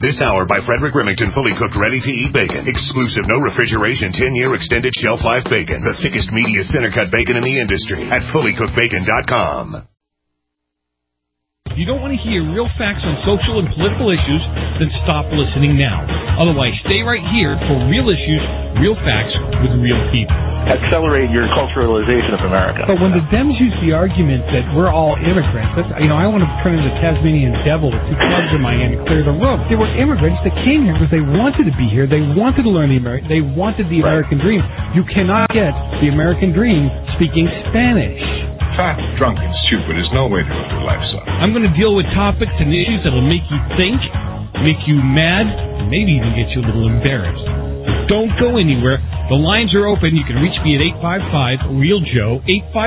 This hour by Frederick Remington, fully cooked, ready-to-eat bacon. Exclusive, no refrigeration, 10-year extended shelf life bacon. The thickest, meatiest center-cut bacon in the industry at fullycookedbacon.com. You don't want to hear real facts on social and political issues? Then stop listening now. Otherwise, stay right here for real issues, real facts with real people. Accelerate your culturalization of America. But when the Dems use the argument that we're all immigrants, that's, I want to turn into Tasmanian devil with two clubs in my hand and clear the room. They were immigrants that came here because they wanted to be here. They wanted to learn they wanted the American dream. You cannot get the American dream speaking Spanish. Fat, drunk, and stupid is no way to live your life, son. I'm going to deal with topics and issues that will make you think, make you mad, and maybe even get you a little embarrassed. Don't go anywhere. The lines are open. You can reach me at 855-REAL-JOE,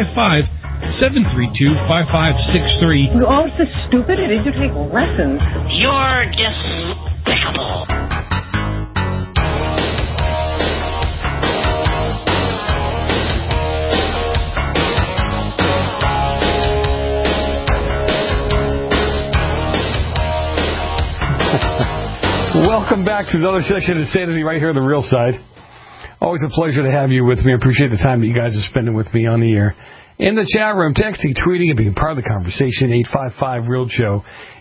855-732-5563. You're all so stupid. Did you take lessons? You're despicable. Welcome back to another section of Insanity right here on the Real Side. Always a pleasure to have you with me. I appreciate the time that you guys are spending with me on the air. In the chat room, texting, tweeting, and being part of the conversation, 855-REAL-JOE,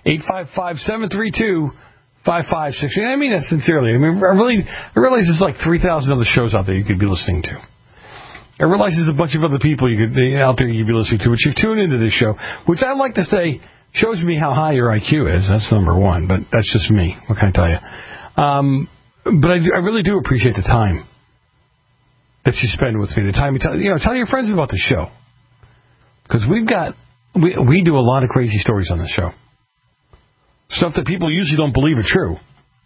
855-732-5563. And I mean that sincerely. I realize there's like 3,000 other shows out there you could be listening to. I realize there's a bunch of other people out there you could be listening to, but you've tuned into this show, which I like to say shows me how high your IQ is. That's number one, but that's just me. What can I tell you? But I really do appreciate the time that you spend with me. The time you tell your friends about the show, because we do a lot of crazy stories on the show, stuff that people usually don't believe are true.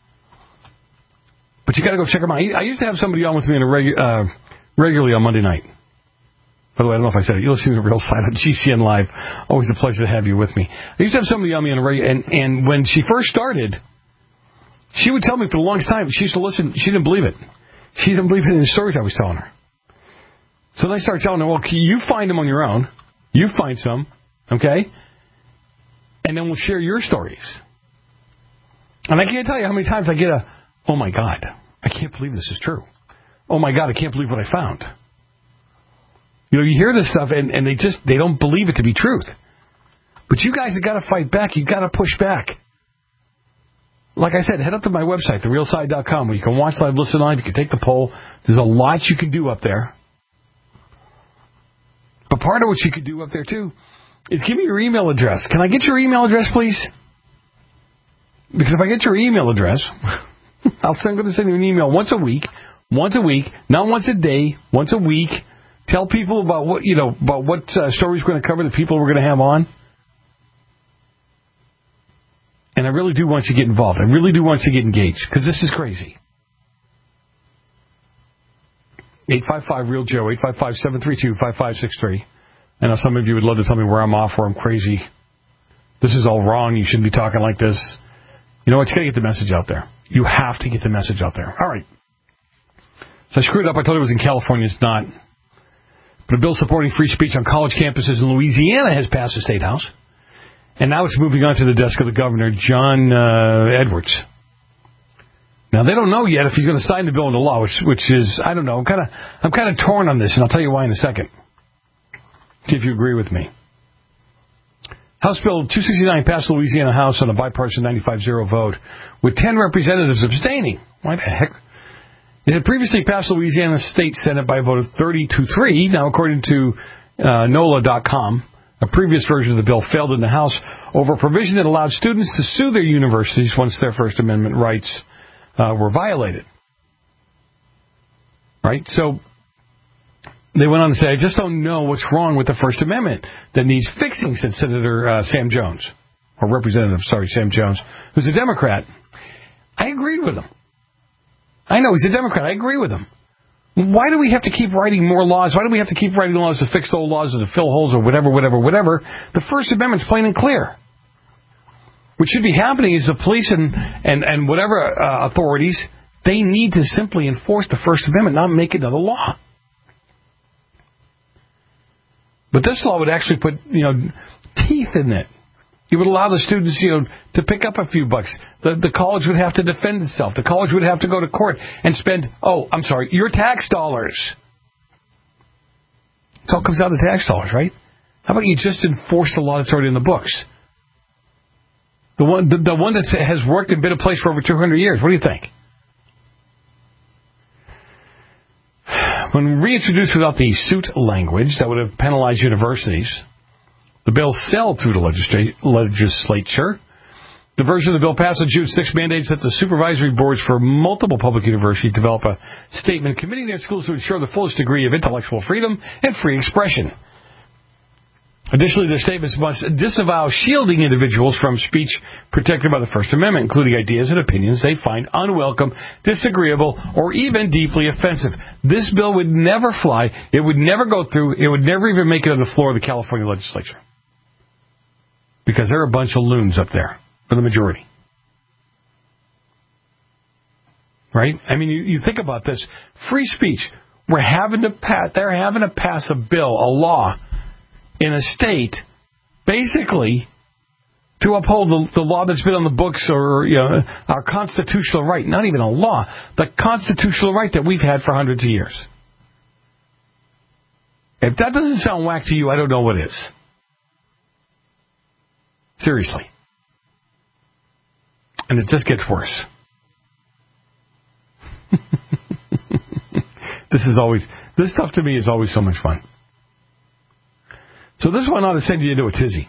But you got to go check them out. I used to have somebody on with me regularly on Monday night. By the way, I don't know if I said it. You're listening to The Real Side on GCN Live. Always a pleasure to have you with me. I used to have somebody on me on a radio, and when she first started, she would tell me for the longest time, she used to listen, she didn't believe it. She didn't believe it in the stories I was telling her. So then I started telling her, well, you find them on your own. You find some, okay? And then we'll share your stories. And I can't tell you how many times I get oh my God, I can't believe this is true. Oh my God, I can't believe what I found. You hear this stuff, and they don't believe it to be truth. But you guys have got to fight back. You've got to push back. Like I said, head up to my website, therealside.com, where you can watch live, listen live, you can take the poll. There's a lot you can do up there. But part of what you can do up there, too, is give me your email address. Can I get your email address, please? Because if I get your email address, I'm going to send you an email once a week, not once a day, once a week. Tell people about what stories we're going to cover, the people we're going to have on. And I really do want you to get involved. I really do want you to get engaged, because this is crazy. 855-REAL-JOE, 855-732-5563. I know some of you would love to tell me where I'm off, where I'm crazy. This is all wrong. You shouldn't be talking like this. You know what? You got to get the message out there. You have to get the message out there. All right. So I screwed up. I told you it was in California. It's not. But a bill supporting free speech on college campuses in Louisiana has passed the State House. And now it's moving on to the desk of the governor, John Edwards. Now, they don't know yet if he's going to sign the bill into law, which is, I don't know, I'm kind of torn on this, and I'll tell you why in a second. See if you agree with me. House Bill 269 passed the Louisiana House on a bipartisan 95-0 vote, with 10 representatives abstaining. Why the heck? It had previously passed the Louisiana State Senate by a vote of 30-3. Now, according to NOLA.com, a previous version of the bill failed in the House over a provision that allowed students to sue their universities once their First Amendment rights were violated. Right? So they went on to say, I just don't know what's wrong with the First Amendment that needs fixing, said Senator Sam Jones, or Representative, Sam Jones, who's a Democrat. I agreed with him. I know, he's a Democrat. I agree with him. Why do we have to keep writing more laws? Why do we have to keep writing laws to fix old laws or to fill holes or whatever? The First Amendment's plain and clear. What should be happening is the police and whatever authorities, they need to simply enforce the First Amendment, not make another law. But this law would actually put, teeth in it. You would allow the students, to pick up a few bucks. The college would have to defend itself. The college would have to go to court and spend, your tax dollars. It all comes out of tax dollars, right? How about you just enforce the law that's already in the books? The one that has worked and been in place for over 200 years. What do you think? When reintroduced without the suit language that would have penalized universities, the bill sailed through the legislature. The version of the bill passed on June 6 mandates that the supervisory boards for multiple public universities develop a statement committing their schools to ensure the fullest degree of intellectual freedom and free expression. Additionally, the statements must disavow shielding individuals from speech protected by the First Amendment, including ideas and opinions they find unwelcome, disagreeable, or even deeply offensive. This bill would never fly. It would never go through. It would never even make it on the floor of the California legislature. Because they're a bunch of loons up there, for the majority. Right? I mean, you think about this. Free speech. They're having to pass a bill, a law, in a state, basically, to uphold the law that's been on the books, or our constitutional right. Not even a law. The constitutional right that we've had for hundreds of years. If that doesn't sound whack to you, I don't know what is. Seriously. And it just gets worse. This stuff to me is always so much fun. So this one ought to send you into a tizzy.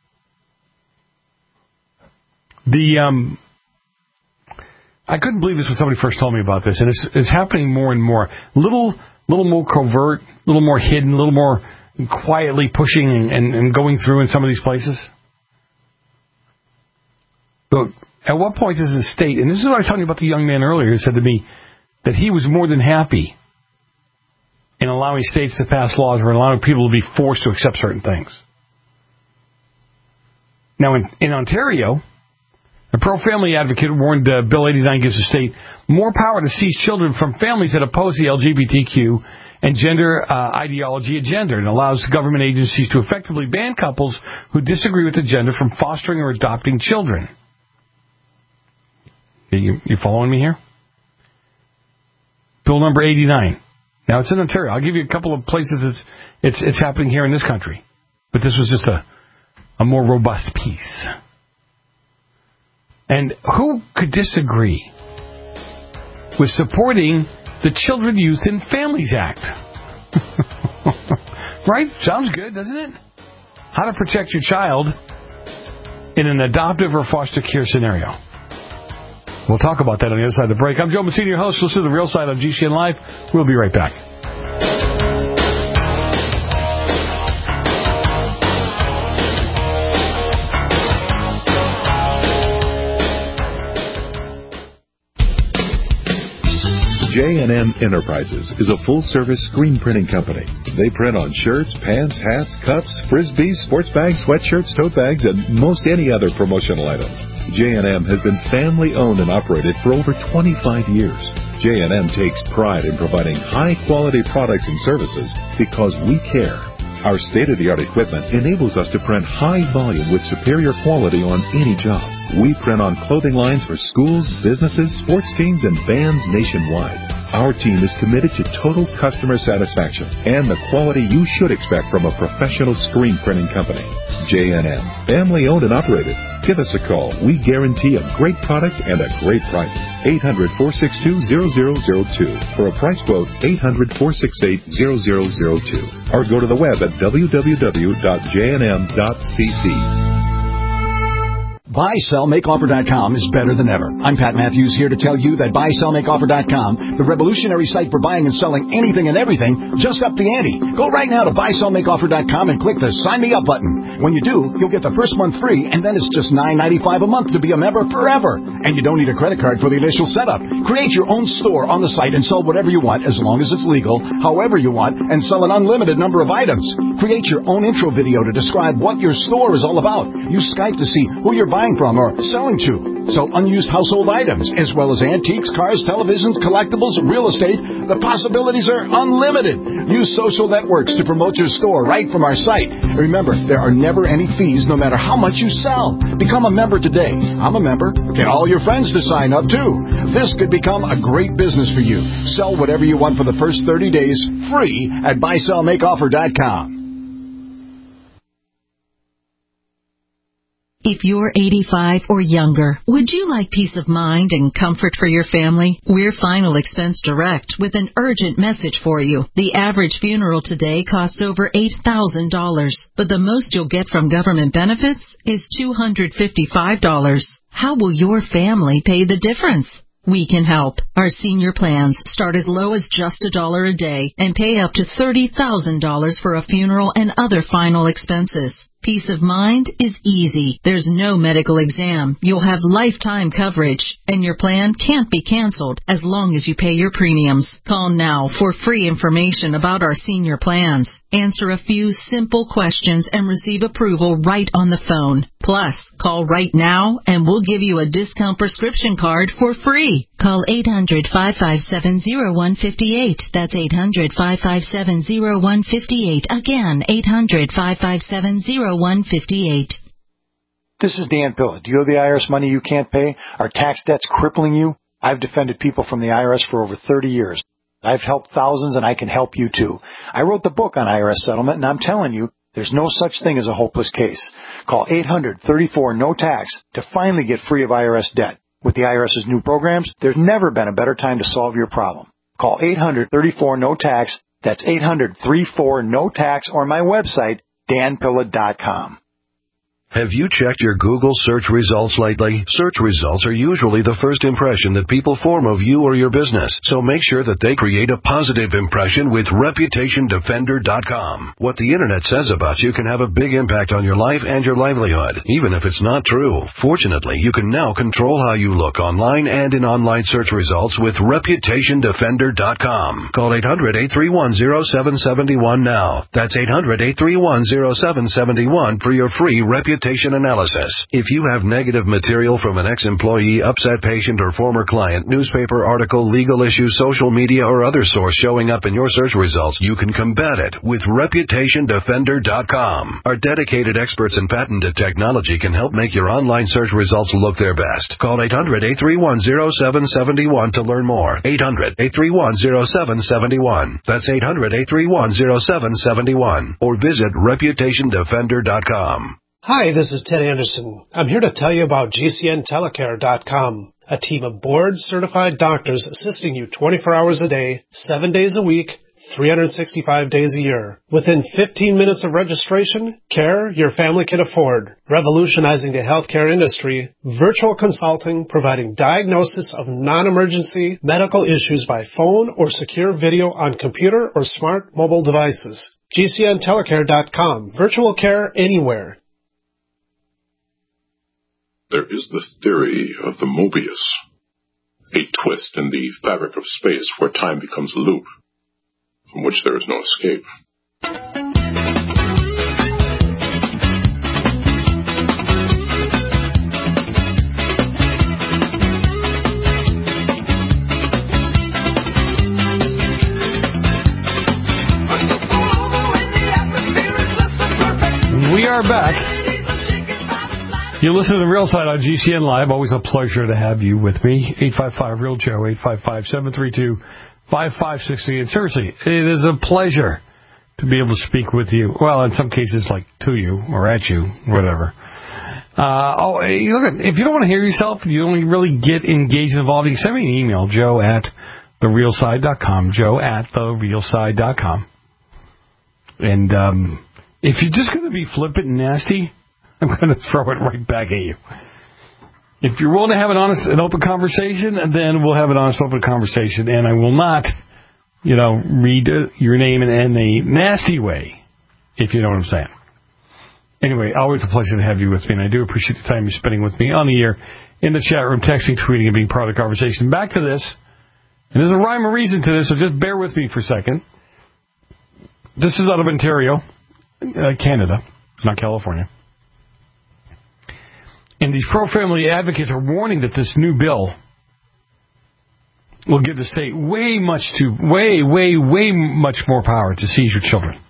I couldn't believe this when somebody first told me about this, and it's happening more and more. Little more covert, a little more hidden, a little more quietly pushing and going through in some of these places. But at what point does the state, and this is what I was telling you about the young man earlier who said to me that he was more than happy in allowing states to pass laws or allowing people to be forced to accept certain things. Now, in Ontario, a pro-family advocate warned Bill 89 gives the state more power to seize children from families that oppose the LGBTQ and gender ideology agenda, and allows government agencies to effectively ban couples who disagree with the gender from fostering or adopting children. You following me here? Bill number 89. Now, it's in Ontario. I'll give you a couple of places it's happening here in this country. But this was just a more robust piece. And who could disagree with supporting the Children, Youth, and Families Act? Right? Sounds good, doesn't it? How to protect your child in an adoptive or foster care scenario. We'll talk about that on the other side of the break. I'm Joe Messina, your host. Listen to The Real Side on GCN Live. We'll be right back. J&M Enterprises is a full-service screen printing company. They print on shirts, pants, hats, cups, frisbees, sports bags, sweatshirts, tote bags, and most any other promotional items. J&M has been family-owned and operated for over 25 years. J&M takes pride in providing high-quality products and services because we care. Our state-of-the-art equipment enables us to print high volume with superior quality on any job. We print on clothing lines for schools, businesses, sports teams, and bands nationwide. Our team is committed to total customer satisfaction and the quality you should expect from a professional screen printing company. J&M, family-owned and operated. Give us a call. We guarantee a great product and a great price. 800-462-0002. For a price quote, 800-468-0002. Or go to the web at www.jnm.cc. BuySellMakeOffer.com is better than ever. I'm Pat Matthews here to tell you that BuySellMakeOffer.com, the revolutionary site for buying and selling anything and everything, just upped the ante. Go right now to BuySellMakeOffer.com and click the Sign Me Up button. When you do, you'll get the first month free, and then it's just $9.95 a month to be a member forever. And you don't need a credit card for the initial setup. Create your own store on the site and sell whatever you want, as long as it's legal, however you want, and sell an unlimited number of items. Create your own intro video to describe what your store is all about. Use Skype to see who your buyers buying from or selling to. Sell unused household items, as well as antiques, cars, televisions, collectibles, real estate. The possibilities are unlimited. Use social networks to promote your store right from our site. Remember, there are never any fees no matter how much you sell. Become a member today. I'm a member. Get all your friends to sign up, too. This could become a great business for you. Sell whatever you want for the first 30 days free at buysellmakeoffer.com. If you're 85 or younger, would you like peace of mind and comfort for your family? We're Final Expense Direct with an urgent message for you. The average funeral today costs over $8,000, but the most you'll get from government benefits is $255. How will your family pay the difference? We can help. Our senior plans start as low as just $1 a day and pay up to $30,000 for a funeral and other final expenses. Peace of mind is easy. There's no medical exam. You'll have lifetime coverage, and your plan can't be canceled as long as you pay your premiums. Call now for free information about our senior plans. Answer a few simple questions and receive approval right on the phone. Plus, call right now and we'll give you a discount prescription card for free. Call 800-557-0158. That's 800-557-0158. Again, 800-557-0158. This is Dan Pilla. Do you owe the IRS money you can't pay? Are tax debts crippling you? I've defended people from the IRS for over 30 years. I've helped thousands, and I can help you too. I wrote the book on IRS settlement, and I'm telling you, there's no such thing as a hopeless case. Call 800-34-NO-TAX to finally get free of IRS debt. With the IRS's new programs, there's never been a better time to solve your problem. Call 800-34-NO-TAX. That's 800-34-NO-TAX, or my website, danpilla.com. Have you checked your Google search results lately? Search results are usually the first impression that people form of you or your business, so make sure that they create a positive impression with ReputationDefender.com. What the Internet says about you can have a big impact on your life and your livelihood, even if it's not true. Fortunately, you can now control how you look online and in online search results with ReputationDefender.com. Call 800-831-0771 now. That's 800-831-0771 for your free reputation analysis. If you have negative material from an ex-employee, upset patient, or former client, newspaper article, legal issue, social media, or other source showing up in your search results, you can combat it with ReputationDefender.com. Our dedicated experts in patented technology can help make your online search results look their best. Call 800-831-0771 to learn more. 800-831-0771. That's 800-831-0771. Or visit ReputationDefender.com. Hi, this is Ted Anderson. I'm here to tell you about GCNTelecare.com, a team of board-certified doctors assisting you 24 hours a day, 7 days a week, 365 days a year. Within 15 minutes of registration, care your family can afford. Revolutionizing the healthcare industry, virtual consulting providing diagnosis of non-emergency medical issues by phone or secure video on computer or smart mobile devices. GCNTelecare.com. Virtual care anywhere. There is the theory of the Mobius, a twist in the fabric of space where time becomes a loop, from which there is no escape. We are back. You listen to The Real Side on GCN Live. Always a pleasure to have you with me. 855-REAL-JOE, 855-732-5560. And seriously, it is a pleasure to be able to speak with you. Well, in some cases, like to you or at you, whatever. If you don't want to hear yourself, you don't really get engaged and involved, you can send me an email, joe@therealside.com, joe@therealside.com. And if you're just going to be flippant and nasty, I'm going to throw it right back at you. If you're willing to have an honest and open conversation, then we'll have an honest, open conversation, and I will not, read your name in a nasty way, if you know what I'm saying. Anyway, always a pleasure to have you with me, and I do appreciate the time you're spending with me on the air, in the chat room, texting, tweeting, and being part of the conversation. Back to this, and there's a rhyme or reason to this, so just bear with me for a second. This is out of Ontario, Canada. It's not California. And these pro-family advocates are warning that this new bill will give the state way much more power to seize your children.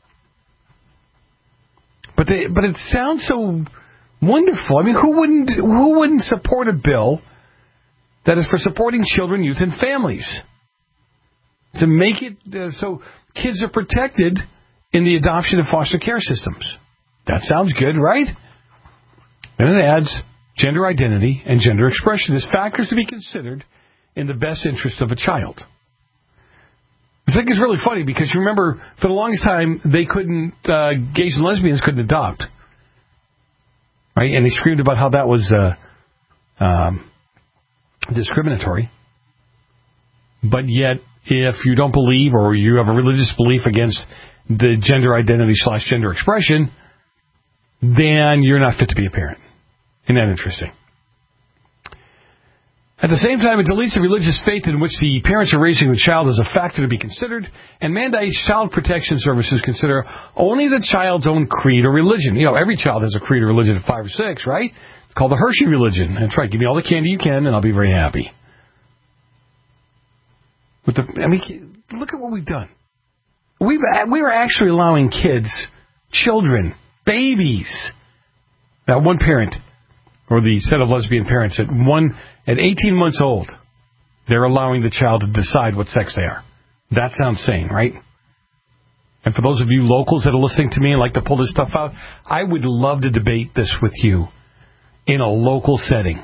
But it sounds so wonderful. I mean, who wouldn't support a bill that is for supporting children, youth, and families? To make it so kids are protected in the adoption and foster care systems. That sounds good, right? And it adds gender identity and gender expression as factors to be considered in the best interest of a child. I think it's really funny because you remember for the longest time gays and lesbians couldn't adopt, right? And they screamed about how that was discriminatory. But yet, if you don't believe or you have a religious belief against the gender identity / gender expression, then you're not fit to be a parent. Isn't that interesting? At the same time, it deletes the religious faith in which the parents are raising the child as a factor to be considered, and mandates child protection services consider only the child's own creed or religion. You know, every child has a creed or religion at 5 or 6, right? It's called the Hershey religion. That's right. Give me all the candy you can, and I'll be very happy. Look at what we've done. We were actually allowing kids, children, babies. Now, one parent, or the set of lesbian parents, at 18 months old, they're allowing the child to decide what sex they are. That sounds sane, right? And for those of you locals that are listening to me and like to pull this stuff out, I would love to debate this with you in a local setting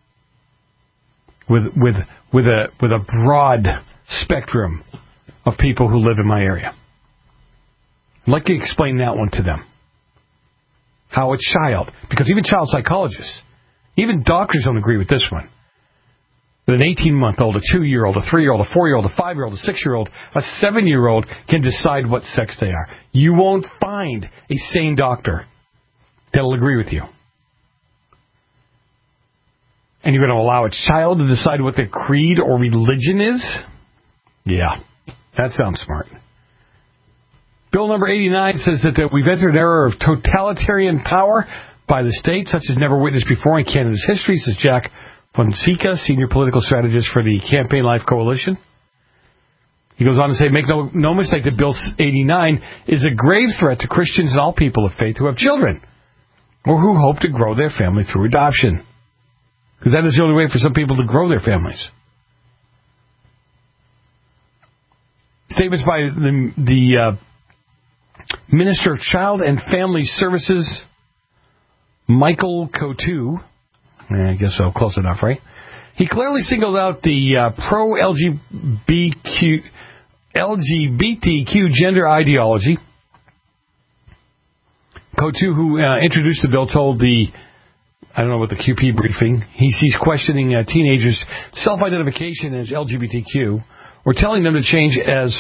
with a broad spectrum of people who live in my area. I'd like to explain that one to them. How a child, because even child psychologists, even doctors don't agree with this one. That an 18-month-old, a 2-year-old, a 3-year-old, a 4-year-old, a 5-year-old, a 6-year-old, a 7-year-old can decide what sex they are. You won't find a sane doctor that'll agree with you. And you're going to allow a child to decide what their creed or religion is? Yeah, that sounds smart. Bill number 89 says that we've entered an era of totalitarian power by the state, such as never witnessed before in Canada's history, says Jack Fonseca, senior political strategist for the Campaign Life Coalition. He goes on to say, make no mistake that Bill 89 is a grave threat to Christians and all people of faith who have children or who hope to grow their family through adoption. Because that is the only way for some people to grow their families. Statements by the Minister of Child and Family Services, Michael Coutu. I guess so, close enough, right? He clearly singled out the pro-LGBTQ gender ideology. Coutu, who introduced the bill, told the QP briefing, he sees questioning teenagers' self-identification as LGBTQ or telling them to change as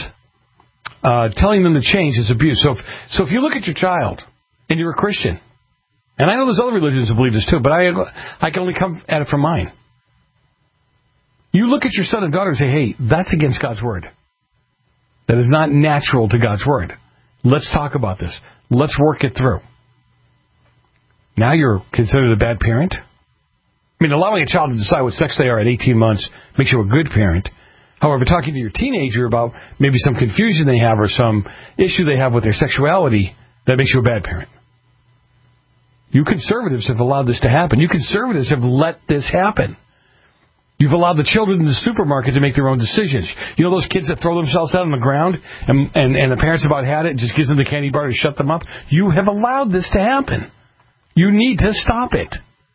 abuse. So if you look at your child and you're a Christian, and I know there's other religions that believe this too, but I can only come at it from mine. You look at your son and daughter and say, hey, that's against God's word. That is not natural to God's word. Let's talk about this. Let's work it through. Now you're considered a bad parent? I mean, allowing a child to decide what sex they are at 18 months makes you a good parent. However, talking to your teenager about maybe some confusion they have or some issue they have with their sexuality, that makes you a bad parent. You conservatives have allowed this to happen. You conservatives have let this happen. You've allowed the children in the supermarket to make their own decisions. You know those kids that throw themselves out on the ground and the parents about had it and just gives them the candy bar to shut them up? You have allowed this to happen. You need to stop it.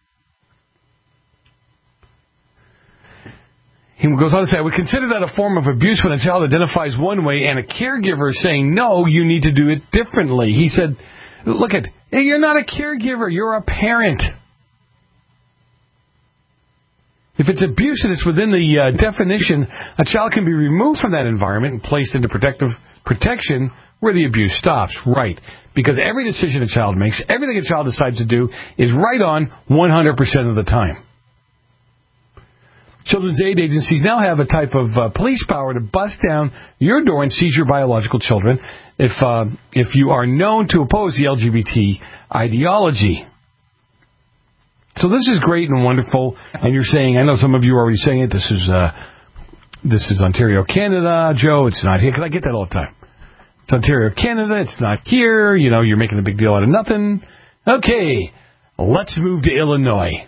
He goes on to say, I would consider that a form of abuse when a child identifies one way and a caregiver is saying, no, you need to do it differently. He said, look you're not a caregiver, you're a parent. If it's abuse and it's within the definition, a child can be removed from that environment and placed into protective protection where the abuse stops. Right. Because every decision a child makes, everything a child decides to do is right on 100% of the time. Children's aid agencies now have a type of police power to bust down your door and seize your biological children if you are known to oppose the LGBT ideology. So this is great and wonderful. And you're saying, I know some of you are already saying it. This is Ontario, Canada, Joe. It's not here, because I get that all the time. It's Ontario, Canada. It's not here. You know, you're making a big deal out of nothing. Okay, let's move to Illinois.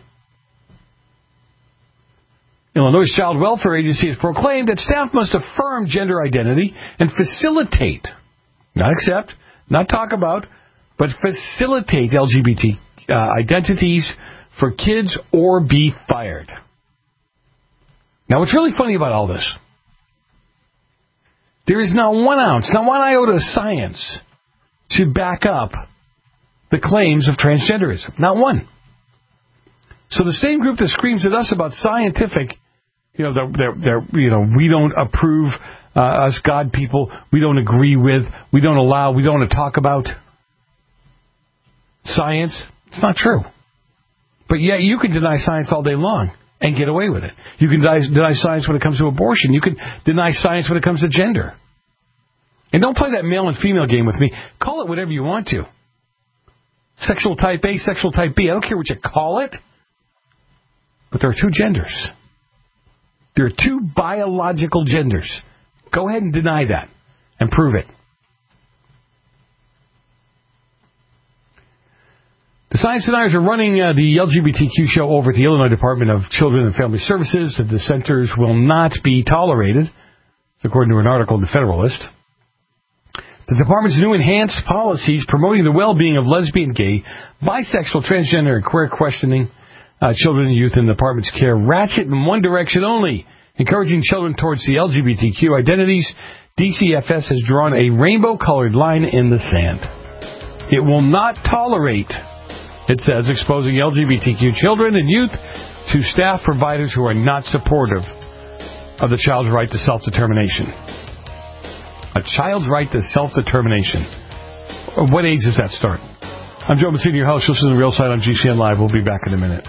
Illinois' Child Welfare Agency has proclaimed that staff must affirm gender identity and facilitate, not accept, not talk about, but facilitate LGBT identities for kids or be fired. Now, what's really funny about all this, there is not 1 ounce, not 1 iota of science to back up the claims of transgenderism. Not one. So the same group that screams at us about scientific, we don't approve, us God people, we don't agree with, we don't allow, we don't want to talk about science. It's not true. But yet you can deny science all day long and get away with it. You can deny science when it comes to abortion. You can deny science when it comes to gender. And don't play that male and female game with me. Call it whatever you want to. Sexual type A, sexual type B. I don't care what you call it. But there are 2 genders. There are 2 biological genders. Go ahead and deny that and prove it. The science deniers are running the LGBTQ show over at the Illinois Department of Children and Family Services. The dissenters will not be tolerated, according to an article in The Federalist. The department's new enhanced policies promoting the well-being of lesbian, gay, bisexual, transgender, and queer questioning children and youth in the department's care ratchet in one direction only, encouraging children towards the LGBTQ identities. DCFS has drawn a rainbow-colored line in the sand. It will not tolerate, it says, exposing LGBTQ children and youth to staff providers who are not supportive of the child's right to self-determination. A child's right to self-determination. What age does that start? I'm Joe Mancini, your host. This is The Real Side on GCN Live. We'll be back in a minute.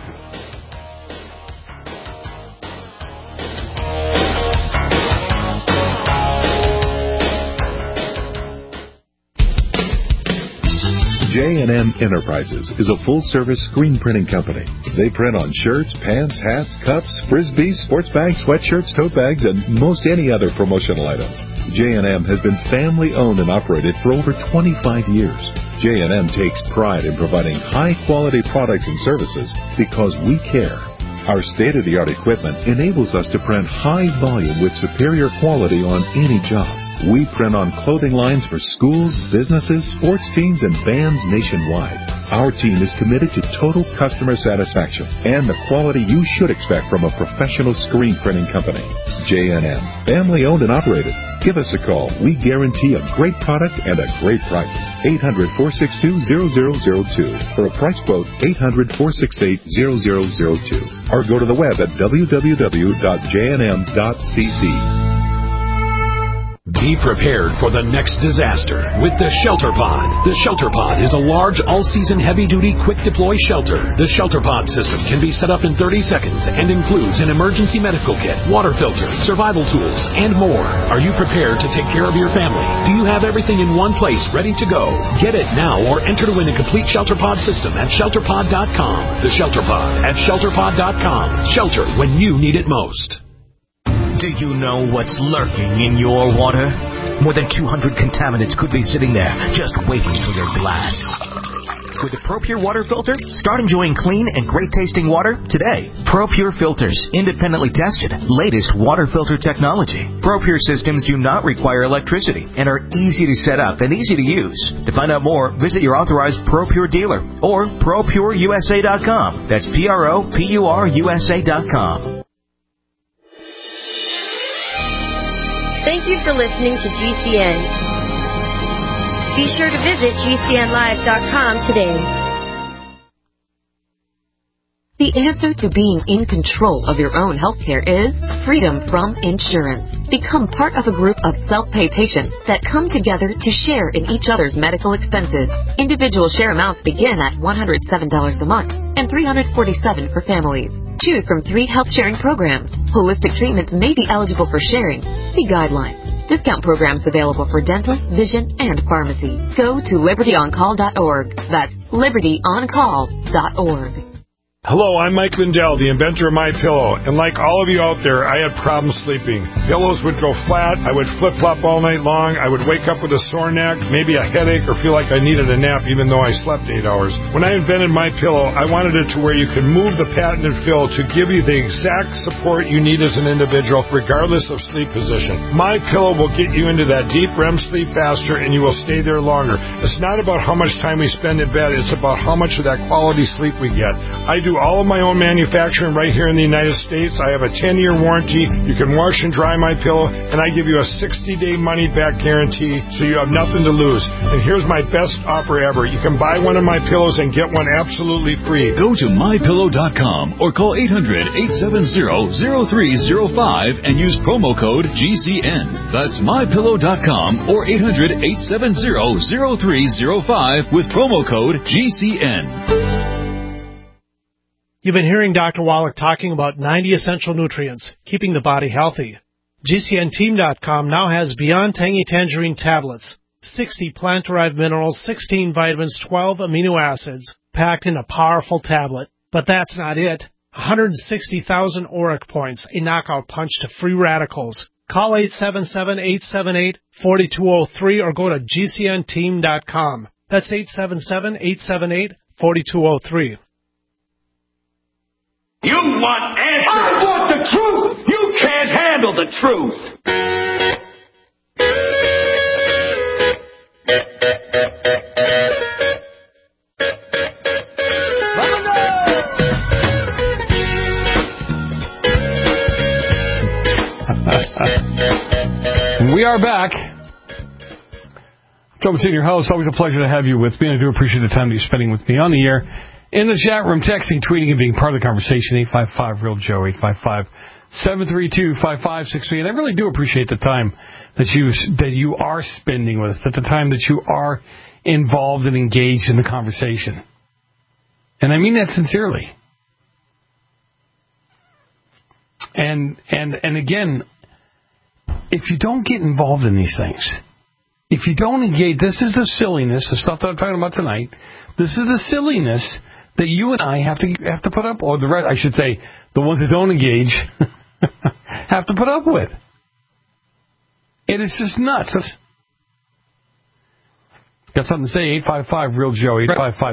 J&M Enterprises is a full-service screen printing company. They print on shirts, pants, hats, cups, frisbees, sports bags, sweatshirts, tote bags, and most any other promotional items. J&M has been family-owned and operated for over 25 years. J&M takes pride in providing high-quality products and services because we care. Our state-of-the-art equipment enables us to print high volume with superior quality on any job. We print on clothing lines for schools, businesses, sports teams, and bands nationwide. Our team is committed to total customer satisfaction and the quality you should expect from a professional screen printing company. J&M, family-owned and operated. Give us a call. We guarantee a great product and a great price. 800-462-0002. For a price quote, 800-468-0002. Or go to the web at www.jnm.cc. Be prepared for the next disaster with the Shelter Pod. The Shelter Pod is a large, all-season, heavy-duty, quick-deploy shelter. The Shelter Pod system can be set up in 30 seconds and includes an emergency medical kit, water filter, survival tools, and more. Are you prepared to take care of your family? Do you have everything in one place ready to go? Get it now or enter to win a complete Shelter Pod system at ShelterPod.com. The Shelter Pod at ShelterPod.com. Shelter when you need it most. Do you know what's lurking in your water? More than 200 contaminants could be sitting there, just waiting for your glass. With the ProPure water filter, start enjoying clean and great-tasting water today. ProPure filters, independently tested, latest water filter technology. ProPure systems do not require electricity and are easy to set up and easy to use. To find out more, visit your authorized ProPure dealer or ProPureUSA.com. That's ProPureUSA.com. Thank you for listening to GCN. Be sure to visit GCNlive.com today. The answer to being in control of your own healthcare is freedom from insurance. Become part of a group of self-pay patients that come together to share in each other's medical expenses. Individual share amounts begin at $107 a month and $347 for families. Choose from 3 health-sharing programs. Holistic treatments may be eligible for sharing. See guidelines. Discount programs available for dental, vision, and pharmacy. Go to libertyoncall.org. That's libertyoncall.org. Hello, I'm Mike Lindell, the inventor of MyPillow, and like all of you out there, I had problems sleeping. Pillows would go flat, I would flip-flop all night long, I would wake up with a sore neck, maybe a headache, or feel like I needed a nap even though I slept 8 hours. When I invented MyPillow, I wanted it to where you could move the patented fill to give you the exact support you need as an individual, regardless of sleep position. MyPillow will get you into that deep REM sleep faster, and you will stay there longer. It's not about how much time we spend in bed, it's about how much of that quality sleep we get. I do all of my own manufacturing right here in the United States. I have a 10-year warranty. You can wash and dry MyPillow, and I give you a 60-day money-back guarantee, so you have nothing to lose. And here's my best offer ever. You can buy one of my pillows and get one absolutely free. Go to MyPillow.com or call 800-870-0305 and use promo code GCN. That's MyPillow.com or 800-870-0305 with promo code GCN. You've been hearing Dr. Wallach talking about 90 essential nutrients, keeping the body healthy. GCNteam.com now has Beyond Tangy Tangerine tablets, 60 plant-derived minerals, 16 vitamins, 12 amino acids, packed in a powerful tablet. But that's not it. 160,000 auric points, a knockout punch to free radicals. Call 877-878-4203 or go to GCNteam.com. That's 877-878-4203. You want answers. I want the truth. You can't handle the truth. We are back. Joe Senior host, always a pleasure to have you with me. I do appreciate the time that you're spending with me on the air. In the chat room, texting, tweeting, and being part of the conversation, 855-REAL-JOE, 855-732-5563. And I really do appreciate the time that you are spending with us, at the time that you are involved and engaged in the conversation. And I mean that sincerely. And again, if you don't get involved in these things, if you don't engage, this is the silliness, the stuff that I'm talking about tonight, this is the silliness that you and I have to put up, or the rest, I should say, the ones that don't engage have to put up with. It is just nuts. Got something to say? 855-REAL-JOE,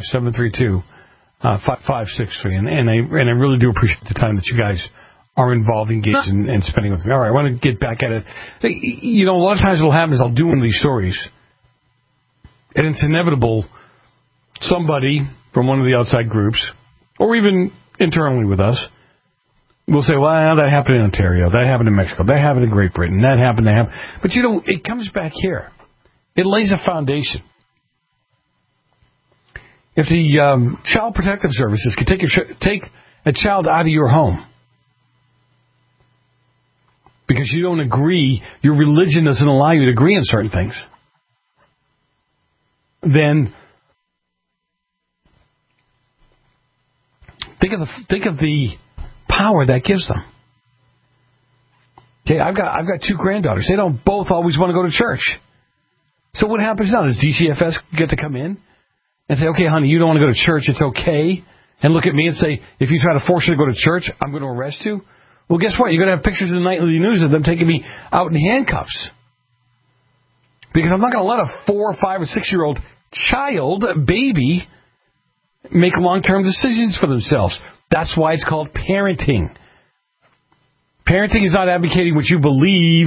855-732-5563. And I really do appreciate the time that you guys are involved, engaged, and spending with me. All right, I want to get back at it. You know, a lot of times what will happen is I'll do one of these stories, and it's inevitable somebody from one of the outside groups, or even internally with us, will say, well, that happened in Ontario, that happened in Mexico, that happened in Great Britain, that happened. But, you know, it comes back here. It lays a foundation. If the Child Protective Services can take a child out of your home because you don't agree, your religion doesn't allow you to agree on certain things, then think of the power that gives them. Okay, I've got two granddaughters. They don't both always want to go to church. So what happens now? Does DCFS get to come in and say, okay, honey, you don't want to go to church, it's okay, and look at me and say, if you try to force her to go to church, I'm going to arrest you? Well, guess what? You're going to have pictures in the nightly news of them taking me out in handcuffs. Because I'm not going to let a 4, 5, or 6-year-old child, baby, make long-term decisions for themselves. That's why it's called parenting. Parenting is not advocating what you believe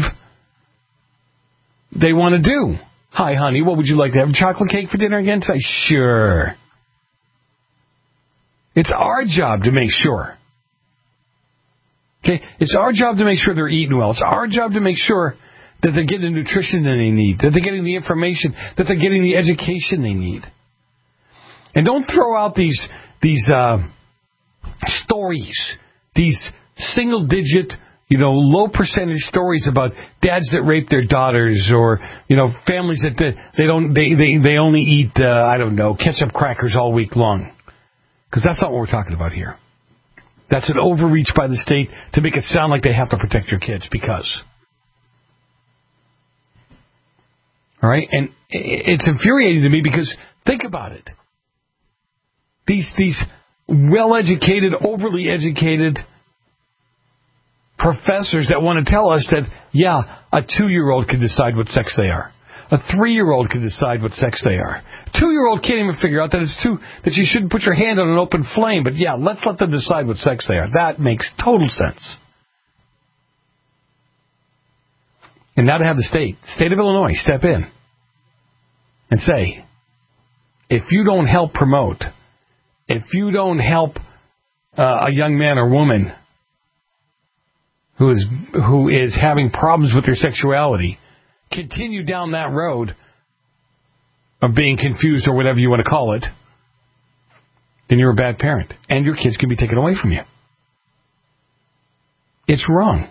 they want to do. Hi, honey, what would you like to have? Chocolate cake for dinner again today? Sure. It's our job to make sure. Okay? It's our job to make sure they're eating well. It's our job to make sure that they're getting the nutrition that they need, that they're getting the information, that they're getting the education they need. And don't throw out these stories, these single-digit, low percentage stories about dads that rape their daughters, or families that they only eat ketchup crackers all week long, because that's not what we're talking about here. That's an overreach by the state to make it sound like they have to protect your kids because. All right, and it's infuriating to me because think about it. These well-educated, overly educated professors that want to tell us that, yeah, a 2-year-old can decide what sex they are. A 3-year-old can decide what sex they are. A 2-year-old can't even figure out that that you shouldn't put your hand on an open flame. But yeah, let's let them decide what sex they are. That makes total sense. And now to have the state of Illinois, step in and say, if you don't help promote, if you don't help a young man or woman who is having problems with their sexuality continue down that road of being confused or whatever you want to call it, then you're a bad parent. And your kids can be taken away from you. It's wrong.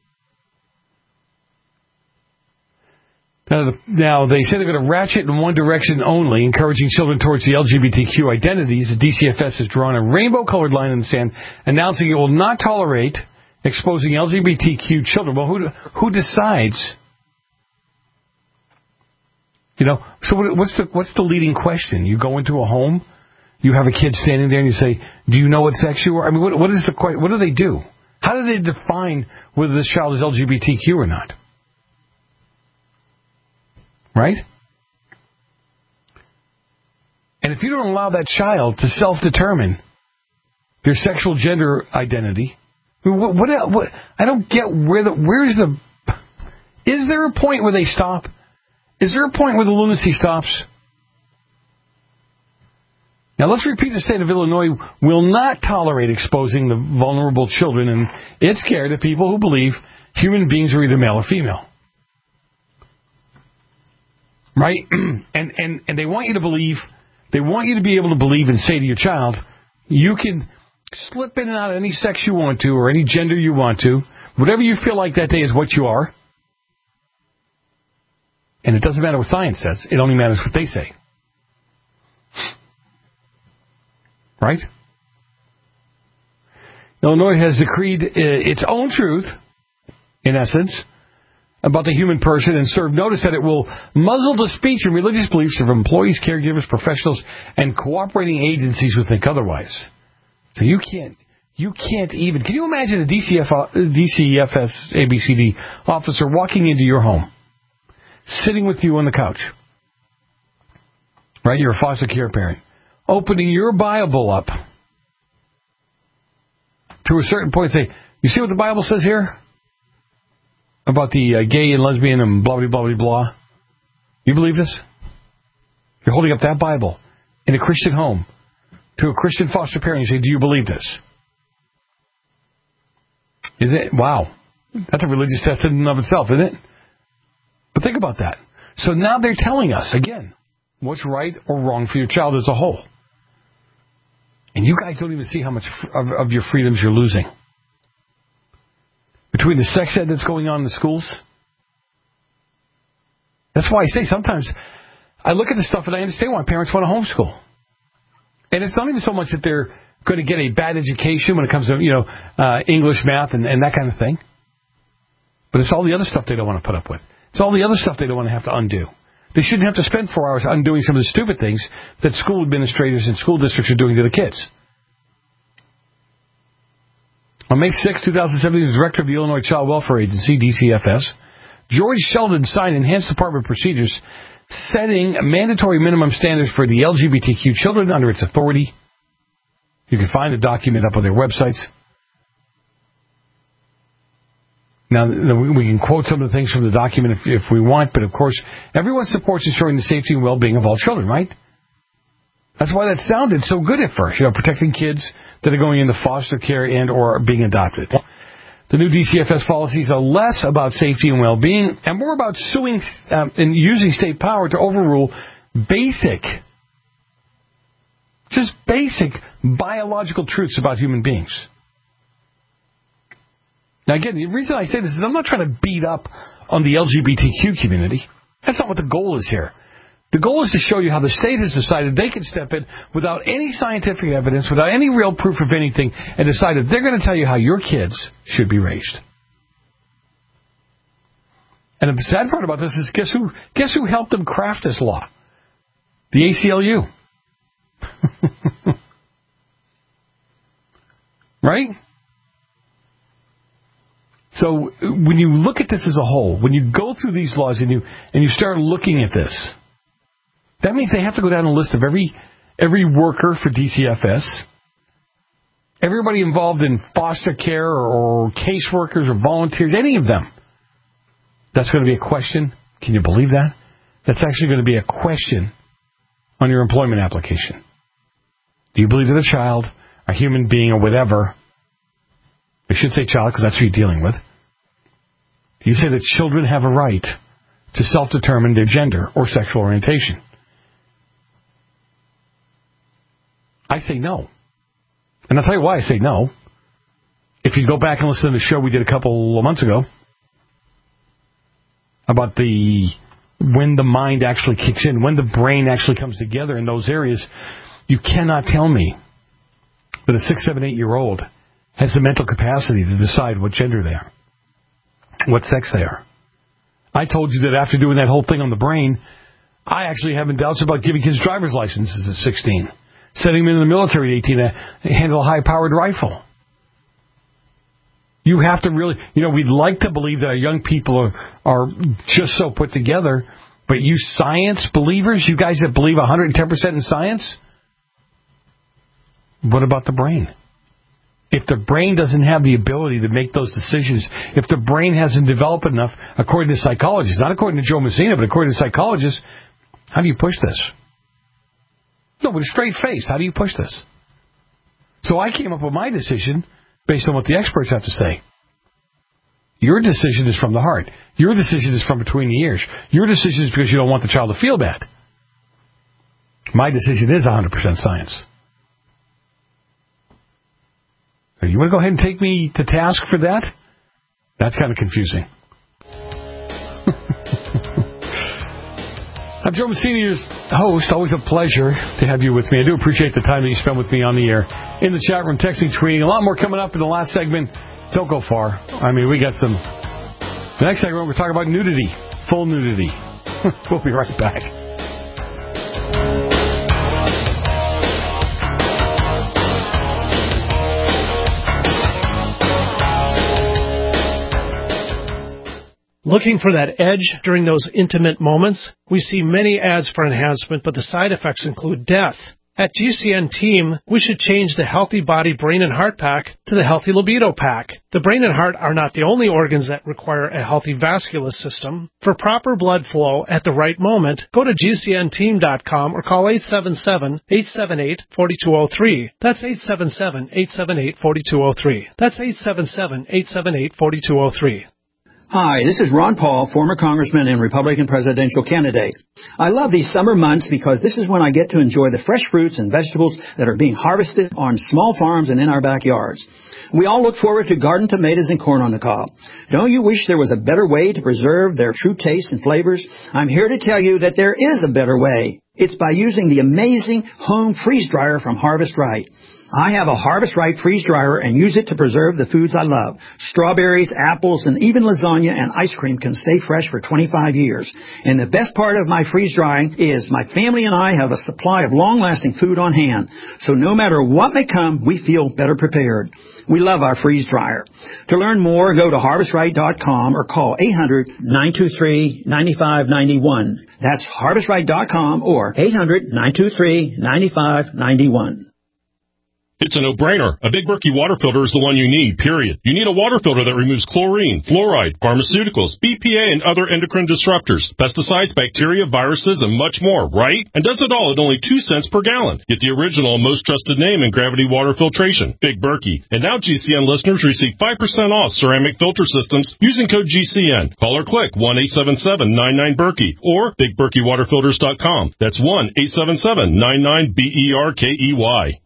Now, they say they're going to ratchet in one direction only, encouraging children towards the LGBTQ identities. The DCFS has drawn a rainbow-colored line in the sand, announcing it will not tolerate exposing LGBTQ children. Well, who decides? You know, so what's the leading question? You go into a home, you have a kid standing there, and you say, "Do you know what sex you are?" I mean, what is the question? What do they do? How do they define whether this child is LGBTQ or not? Right? And if you don't allow that child to self-determine your sexual gender identity, what I don't get is there a point where they stop? Is there a point where the lunacy stops? Now let's repeat, the state of Illinois will not tolerate exposing the vulnerable children, and it's scared of people who believe human beings are either male or female. Right? And they want you to believe, they want you to be able to believe and say to your child, you can slip in and out of any sex you want to or any gender you want to. Whatever you feel like that day is what you are. And it doesn't matter what science says. It only matters what they say. Right? Illinois has decreed its own truth, in essence, about the human person, and served notice that it will muzzle the speech and religious beliefs of employees, caregivers, professionals, and cooperating agencies who think otherwise. So you can't even... Can you imagine a DCFS ABCD officer walking into your home, sitting with you on the couch, right? You're a foster care parent, opening your Bible up to a certain point, say, you see what the Bible says here about the gay and lesbian and blah, blah, blah, blah, blah? You believe this? You're holding up that Bible in a Christian home to a Christian foster parent. You say, do you believe this? Is it? Wow. That's a religious test in and of itself, isn't it? But think about that. So now they're telling us, again, what's right or wrong for your child as a whole. And you guys don't even see how much of your freedoms you're losing. Between the sex ed that's going on in the schools. That's why I say sometimes I look at this stuff and I understand why parents want to homeschool. And it's not even so much that they're going to get a bad education when it comes to, English, math, and that kind of thing. But it's all the other stuff they don't want to put up with. It's all the other stuff they don't want to have to undo. They shouldn't have to spend 4 hours undoing some of the stupid things that school administrators and school districts are doing to the kids. On May 6, 2017, the director of the Illinois Child Welfare Agency, DCFS, George Sheldon, signed enhanced department procedures setting mandatory minimum standards for the LGBTQ children under its authority. You can find the document up on their websites. Now, we can quote some of the things from the document if we want, but of course, everyone supports ensuring the safety and well-being of all children, right? That's why that sounded so good at first, protecting kids that are going into foster care and or being adopted. The new DCFS policies are less about safety and well-being and more about suing and using state power to overrule basic biological truths about human beings. Now, again, the reason I say this is I'm not trying to beat up on the LGBTQ community. That's not what the goal is here. The goal is to show you how the state has decided they can step in without any scientific evidence, without any real proof of anything, and decided they're going to tell you how your kids should be raised. And the sad part about this is, guess who helped them craft this law? The ACLU. Right? So when you look at this as a whole, when you go through these laws and you start looking at this, that means they have to go down a list of every worker for DCFS, everybody involved in foster care or caseworkers or volunteers, any of them. That's going to be a question. Can you believe that? That's actually going to be a question on your employment application. Do you believe that a child, a human being, or whatever, I should say child because that's who you're dealing with, do you say that children have a right to self-determine their gender or sexual orientation? I say no. And I'll tell you why I say no. If you go back and listen to the show we did a couple of months ago about when the mind actually kicks in, when the brain actually comes together in those areas, you cannot tell me that a 6, 7, 8-year-old has the mental capacity to decide what gender they are, what sex they are. I told you that after doing that whole thing on the brain, I actually have doubts about giving kids driver's licenses at 16. Setting them in the military at 18 to handle a high-powered rifle. You have to really, we'd like to believe that our young people are just so put together, but you science believers, you guys that believe 110% in science, what about the brain? If the brain doesn't have the ability to make those decisions, if the brain hasn't developed enough, according to psychologists, not according to Joe Messina, but according to psychologists, how do you push this? No, with a straight face, how do you push this? So I came up with my decision based on what the experts have to say. Your decision is from the heart. Your decision is from between the ears. Your decision is because you don't want the child to feel bad. My decision is 100% science. So you want to go ahead and take me to task for that? That's kind of confusing. I'm Joe Messina, your host. Always a pleasure to have you with me. I do appreciate the time that you spend with me on the air. In the chat room, texting, tweeting. A lot more coming up in the last segment. Don't go far. I mean, we got some. The next segment, we're talking about nudity. Full nudity. We'll be right back. Looking for that edge during those intimate moments? We see many ads for enhancement, but the side effects include death. At GCN Team, we should change the Healthy Body Brain and Heart Pack to the Healthy Libido Pack. The brain and heart are not the only organs that require a healthy vascular system. For proper blood flow at the right moment, go to GCNteam.com or call 877-878-4203. That's 877-878-4203. That's 877-878-4203. Hi, this is Ron Paul, former congressman and Republican presidential candidate. I love these summer months because this is when I get to enjoy the fresh fruits and vegetables that are being harvested on small farms and in our backyards. We all look forward to garden tomatoes and corn on the cob. Don't you wish there was a better way to preserve their true taste and flavors? I'm here to tell you that there is a better way. It's by using the amazing home freeze dryer from Harvest Right. I have a Harvest Right freeze dryer and use it to preserve the foods I love. Strawberries, apples, and even lasagna and ice cream can stay fresh for 25 years. And the best part of my freeze drying is my family and I have a supply of long-lasting food on hand. So no matter what may come, we feel better prepared. We love our freeze dryer. To learn more, go to harvestright.com or call 800-923-9591. That's harvestright.com or 800-923-9591. It's a no-brainer. A Big Berkey water filter is the one you need, period. You need a water filter that removes chlorine, fluoride, pharmaceuticals, BPA, and other endocrine disruptors, pesticides, bacteria, viruses, and much more, right? And does it all at only 2 cents per gallon. Get the original, most trusted name in gravity water filtration, Big Berkey. And now GCN listeners receive 5% off ceramic filter systems using code GCN. Call or click 1-877-99-BERKEY or BigBerkeyWaterFilters.com. That's 1-877-99-BERKEY.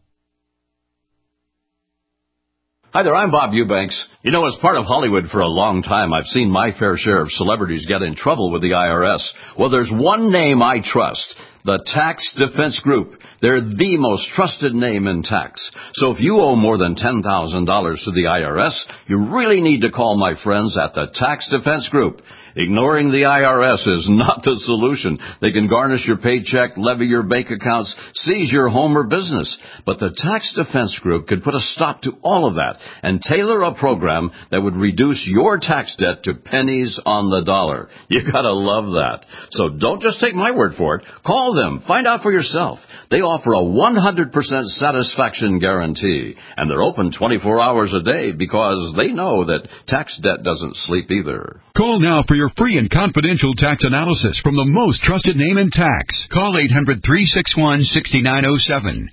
Hi there, I'm Bob Eubanks. You know, as part of Hollywood for a long time, I've seen my fair share of celebrities get in trouble with the IRS. Well, there's one name I trust. The Tax Defense Group. They're the most trusted name in tax. So if you owe more than $10,000 to the IRS, you really need to call my friends at the Tax Defense Group. Ignoring the IRS is not the solution. They can garnish your paycheck, levy your bank accounts, seize your home or business. But the Tax Defense Group could put a stop to all of that and tailor a program that would reduce your tax debt to pennies on the dollar. You gotta love that. So don't just take my word for it. Call them. Find out for yourself. They offer a 100% satisfaction guarantee. And they're open 24 hours a day because they know that tax debt doesn't sleep either. Call now for your free and confidential tax analysis from the most trusted name in tax. Call 800-361-6907.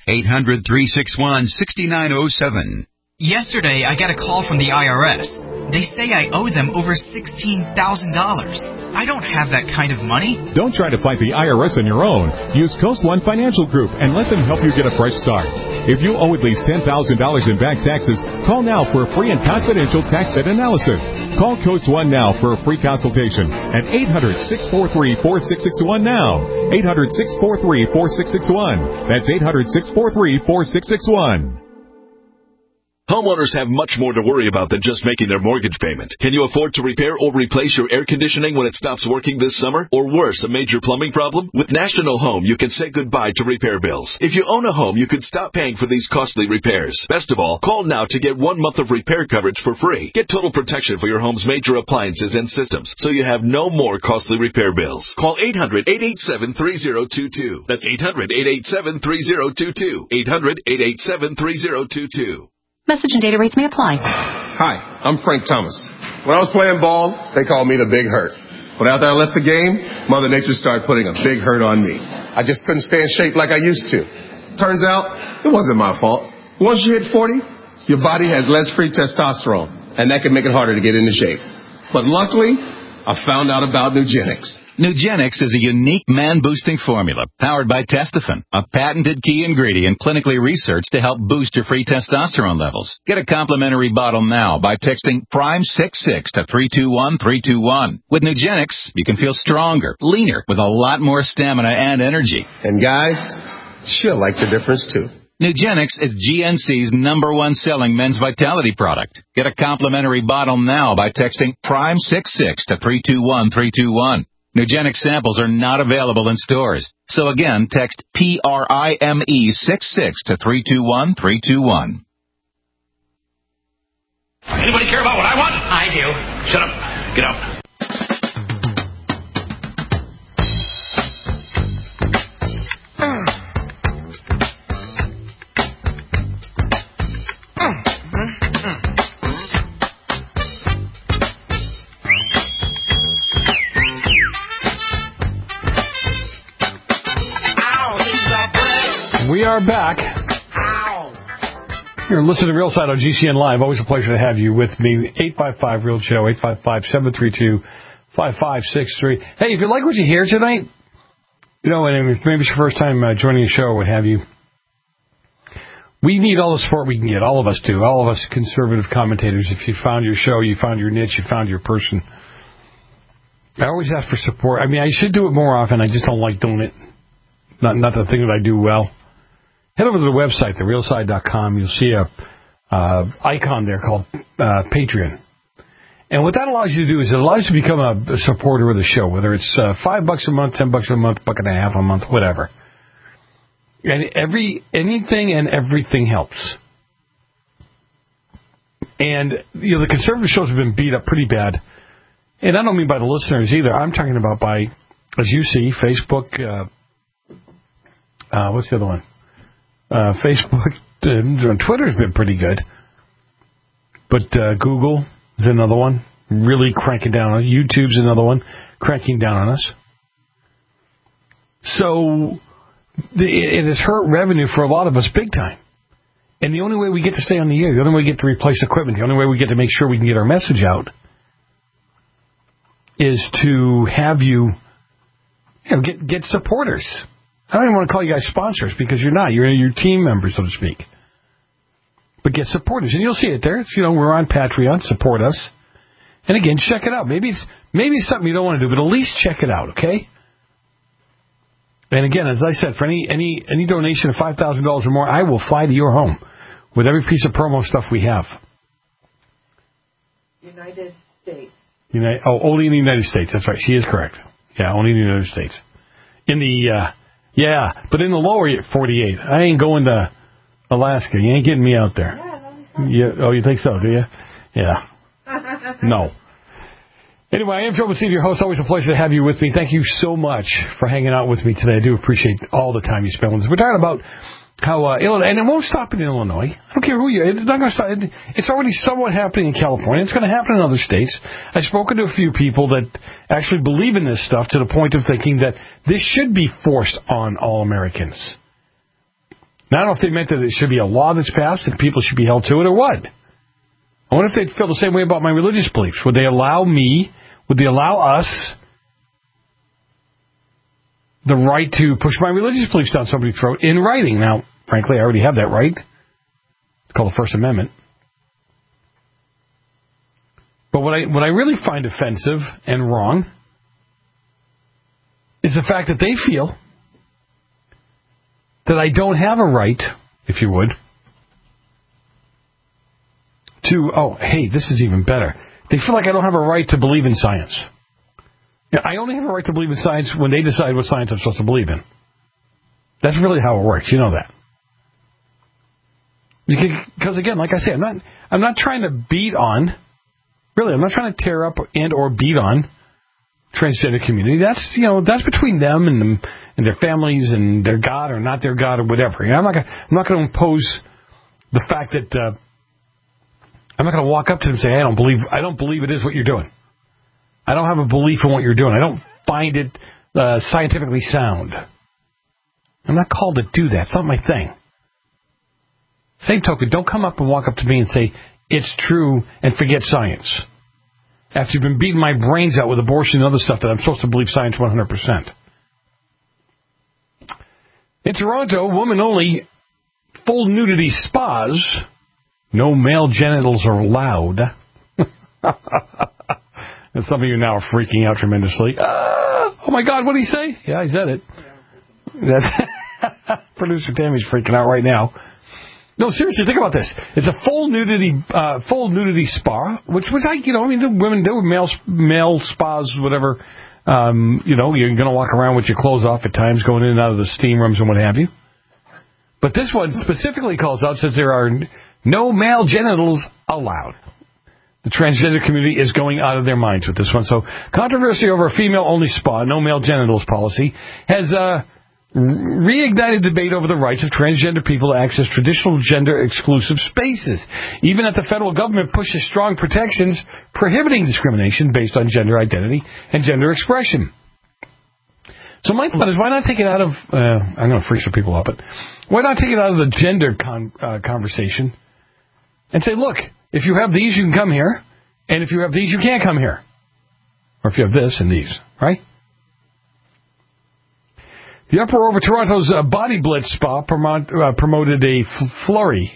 800-361-6907. Yesterday, I got a call from the IRS. They say I owe them over $16,000. I don't have that kind of money. Don't try to fight the IRS on your own. Use Coast One Financial Group and let them help you get a fresh start. If you owe at least $10,000 in back taxes, call now for a free and confidential tax debt analysis. Call Coast One now for a free consultation at 800-643-4661 now. 800-643-4661. That's 800-643-4661. Homeowners have much more to worry about than just making their mortgage payment. Can you afford to repair or replace your air conditioning when it stops working this summer? Or worse, a major plumbing problem? With National Home, you can say goodbye to repair bills. If you own a home, you could stop paying for these costly repairs. Best of all, call now to get 1 month of repair coverage for free. Get total protection for your home's major appliances and systems, so you have no more costly repair bills. Call 800-887-3022. That's 800-887-3022. 800-887-3022. Message and data rates may apply. Hi, I'm Frank Thomas. When I was playing ball, they called me the Big Hurt. But after I left the game, Mother Nature started putting a big hurt on me. I just couldn't stay in shape like I used to. Turns out, it wasn't my fault. Once you hit 40, your body has less free testosterone, and that can make it harder to get into shape. But luckily, I found out about Nugenix. Nugenix is a unique man-boosting formula powered by Testofen, a patented key ingredient clinically researched to help boost your free testosterone levels. Get a complimentary bottle now by texting PRIME66 to 321321. With Nugenix, you can feel stronger, leaner, with a lot more stamina and energy. And guys, she'll like the difference too. Nugenix is GNC's #1 selling men's vitality product. Get a complimentary bottle now by texting PRIME66 to 321321. Nugenix samples are not available in stores. So again, text PRIME66 to 321321. Anybody care about what I want? I do. Shut up. Get up. We are back. You're listening to Real Side on GCN Live. Always a pleasure to have you with me. 855-REAL-JOE, 855-732-5563. Hey, if you like what you hear tonight, you know, and maybe it's your first time joining the show or what have you, we need all the support we can get. All of us do. All of us conservative commentators. If you found your show, you found your niche, you found your person. I always ask for support. I mean, I should do it more often. I just don't like doing it. Not the thing that I do well. Head over to the website, therealside.com. You'll see a icon there called Patreon. And what that allows you to do is it allows you to become a supporter of the show, whether it's $5 a month, $10 a month, $1.50 a month, whatever. And anything and everything helps. And you know, the conservative shows have been beat up pretty bad. And I don't mean by the listeners either. I'm talking about by, as you see, Facebook. What's the other one? Facebook, Twitter's been pretty good. But Google is another one, really cranking down on us. YouTube's another one, cranking down on us. So it has hurt revenue for a lot of us big time. And the only way we get to stay on the air, the only way we get to replace equipment, the only way we get to make sure we can get our message out is to have you know, get supporters. I don't even want to call you guys sponsors because you're not. You're your team members, so to speak. But get supporters, and you'll see it there. It's, you know, we're on Patreon. Support us. And again, check it out. Maybe it's something you don't want to do, but at least check it out, okay? And again, as I said, for any donation of $5,000 or more, I will fly to your home with every piece of promo stuff we have. United States. Only in the United States. That's right. She is correct. Yeah, only in the United States. But in the lower 48. I ain't going to Alaska. You ain't getting me out there. You think so, do you? Yeah. No. Anyway, I am Joe Bacini, your host. Always a pleasure to have you with me. Thank you so much for hanging out with me today. I do appreciate all the time you spend with us. We're talking about how Illinois, and it won't stop in Illinois. I don't care who you are. It's not going to stop. It's already somewhat happening in California. It's going to happen in other states. I've spoken to a few people that actually believe in this stuff to the point of thinking that this should be forced on all Americans. Now, I don't know if they meant that it should be a law that's passed and people should be held to it or what. I wonder if they'd feel the same way about my religious beliefs. Would they allow us the right to push my religious beliefs down somebody's throat in writing? Now, frankly, I already have that right. It's called the First Amendment. But what I really find offensive and wrong is the fact that they feel that I don't have a right, if you would, this is even better. They feel like I don't have a right to believe in science. I only have a right to believe in science when they decide what science I'm supposed to believe in. That's really how it works. You know that. Because again, like I say, I'm not trying to beat on. Really, I'm not trying to tear up and or beat on transgender community. That's between them and their families and their God or not their God or whatever. I'm not going to impose the fact that I'm not going to walk up to them and say, I don't believe it is what you're doing. I don't have a belief in what you're doing. I don't find it scientifically sound. I'm not called to do that. It's not my thing. Same token, don't come up and walk up to me and say, it's true, and forget science. After you've been beating my brains out with abortion and other stuff that I'm supposed to believe science 100%. In Toronto, woman-only full nudity spas. No male genitals are allowed. And some of you now are freaking out tremendously. Oh my God, what did he say? Yeah, I said it. Producer Tammy's freaking out right now. No, seriously, think about this. It's a full nudity spa, which was the women, there were male spas, whatever. You're going to walk around with your clothes off at times, going in and out of the steam rooms and what have you. But this one specifically calls out, says there are no male genitals allowed. The transgender community is going out of their minds with this one. So, controversy over a female-only spa, no male genitals policy, has reignited debate over the rights of transgender people to access traditional gender-exclusive spaces. Even as the federal government pushes strong protections prohibiting discrimination based on gender identity and gender expression. So my thought is, why not take it out of, I'm going to freak some people up, but why not take it out of the gender conversation and say, look, if you have these, you can come here, and if you have these, you can't come here. Or if you have this and these, right? The uproar over Toronto's Body Blitz spa prompted a flurry.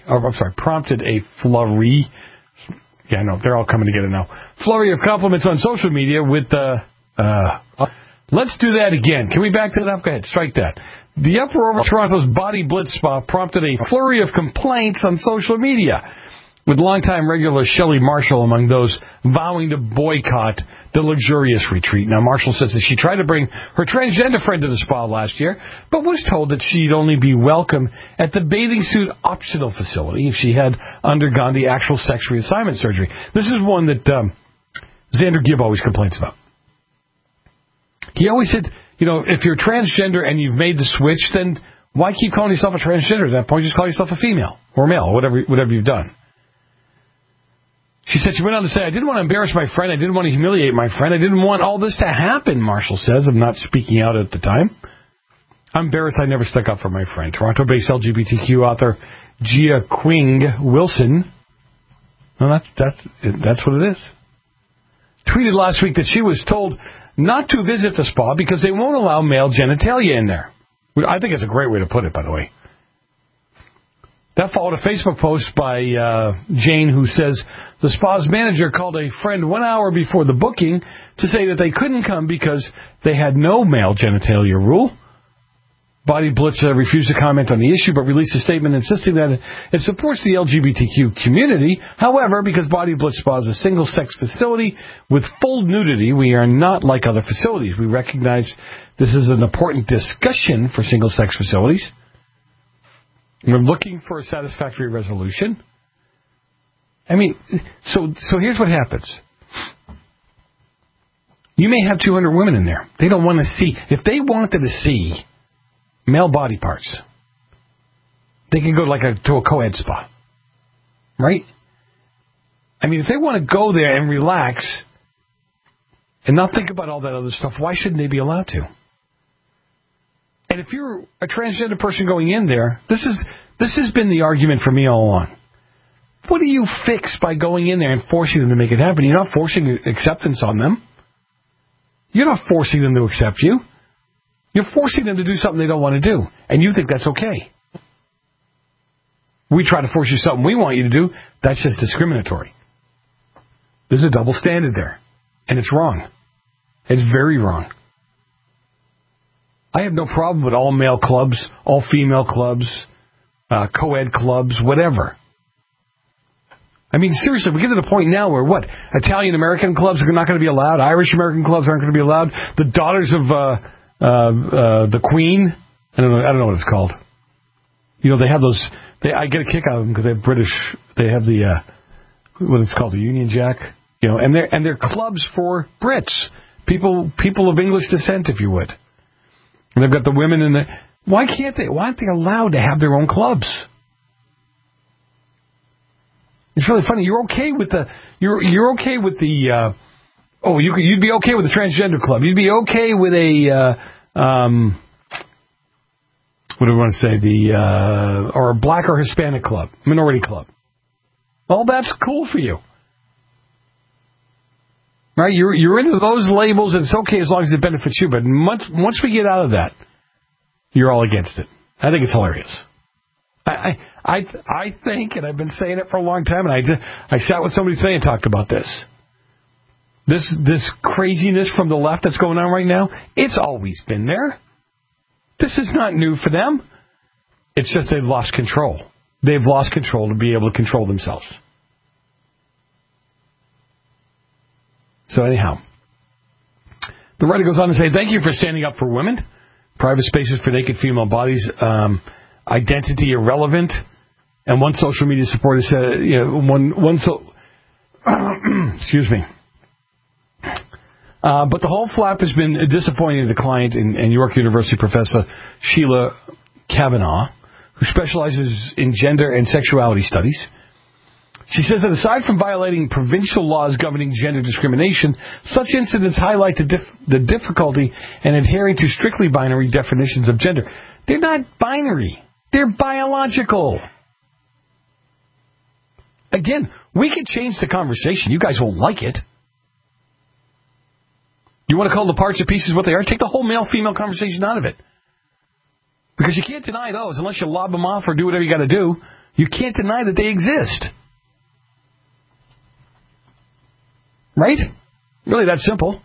Yeah, I know, they're all coming together now. Flurry of compliments on social media with let's do that again. Can we back that up? Go ahead, strike that. The uproar over Toronto's Body Blitz spa prompted a flurry of complaints on social media, with longtime regular Shelley Marshall among those vowing to boycott the luxurious retreat. Now, Marshall says that she tried to bring her transgender friend to the spa last year, but was told that she'd only be welcome at the bathing suit optional facility if she had undergone the actual sex reassignment surgery. This is one that Xander Gibb always complains about. He always said, if you're transgender and you've made the switch, then why keep calling yourself a transgender? At that point, just call yourself a female or male, or whatever you've done. She said, she went on to say, I didn't want to embarrass my friend. I didn't want to humiliate my friend. I didn't want all this to happen, Marshall says. I'm not speaking out at the time. I'm embarrassed I never stuck up for my friend. Toronto-based LGBTQ author Gia Quing Wilson. Well, that's what it is. Tweeted last week that she was told not to visit the spa because they won't allow male genitalia in there. I think it's a great way to put it, by the way. That followed a Facebook post by Jane, who says the spa's manager called a friend 1 hour before the booking to say that they couldn't come because they had no male genitalia rule. Body Blitz refused to comment on the issue, but released a statement insisting that it supports the LGBTQ community. However, because Body Blitz Spa is a single-sex facility with full nudity, we are not like other facilities. We recognize this is an important discussion for single-sex facilities. We're looking for a satisfactory resolution. I mean, so here's what happens. You may have 200 women in there. They don't want to see. If they wanted to see male body parts, they can go to a co-ed spa. Right? I mean, if they want to go there and relax and not think about all that other stuff, why shouldn't they be allowed to? And if you're a transgender person going in there, this has been the argument for me all along. What do you fix by going in there and forcing them to make it happen? You're not forcing acceptance on them. You're not forcing them to accept you. You're forcing them to do something they don't want to do. And you think that's okay. We try to force you something we want you to do. That's just discriminatory. There's a double standard there. And it's wrong. It's very wrong. I have no problem with all male clubs, all female clubs, co-ed clubs, whatever. I mean, seriously, we get to the point now where Italian-American clubs are not going to be allowed. Irish-American clubs aren't going to be allowed. The Daughters of the Queen, I don't know what it's called. You know, they have those. I get a kick out of them because they're British. They have what it's called, the Union Jack. You know, and they're clubs for Brits, people of English descent, if you would. And they've got the women in the. Why aren't they allowed to have their own clubs? It's really funny. You're okay with the. You're okay with the. You'd be okay with a transgender club. You'd be okay with a. What do we want to say? Or a black or Hispanic club, minority club. Well, that's cool for you, right? You're into those labels, and it's okay as long as it benefits you. But once we get out of that, you're all against it. I think it's hilarious. I think, and I've been saying it for a long time, and I sat with somebody today and talked about this. This craziness from the left that's going on right now, it's always been there. This is not new for them. It's just they've lost control. They've lost control to be able to control themselves. So anyhow, the writer goes on to say, thank you for standing up for women. Private spaces for naked female bodies, identity irrelevant. And one social media supporter said, excuse me. But the whole flap has been disappointing to the client and York University professor Sheila Kavanaugh, who specializes in gender and sexuality studies. She says that aside from violating provincial laws governing gender discrimination, such incidents highlight the difficulty in adhering to strictly binary definitions of gender. They're not binary. They're biological. Again, we could change the conversation. You guys won't like it. You want to call the parts and pieces what they are? Take the whole male-female conversation out of it. Because you can't deny those unless you lob them off or do whatever you got to do. You can't deny that they exist. Right? Really that simple.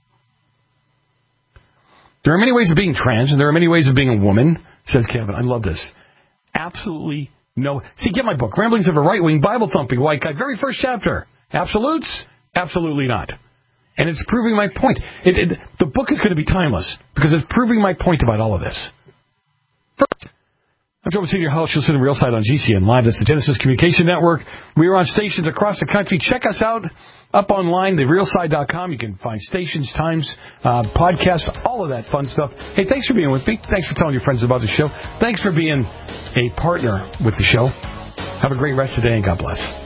There are many ways of being trans, and there are many ways of being a woman, says Kevin. I love this. Absolutely no. See, get my book, Ramblings of a Right-Wing Bible-Thumping White Guy. Very first chapter. Absolutes? Absolutely not. And it's proving my point. The book is going to be timeless because it's proving my point about all of this. First, I'm Joe Senior host. You'll see the Real Side on GCN Live. That's the Genesis Communication Network. We are on stations across the country. Check us out up online, therealside.com. You can find stations, times, podcasts, all of that fun stuff. Hey, thanks for being with me. Thanks for telling your friends about the show. Thanks for being a partner with the show. Have a great rest of the day, and God bless.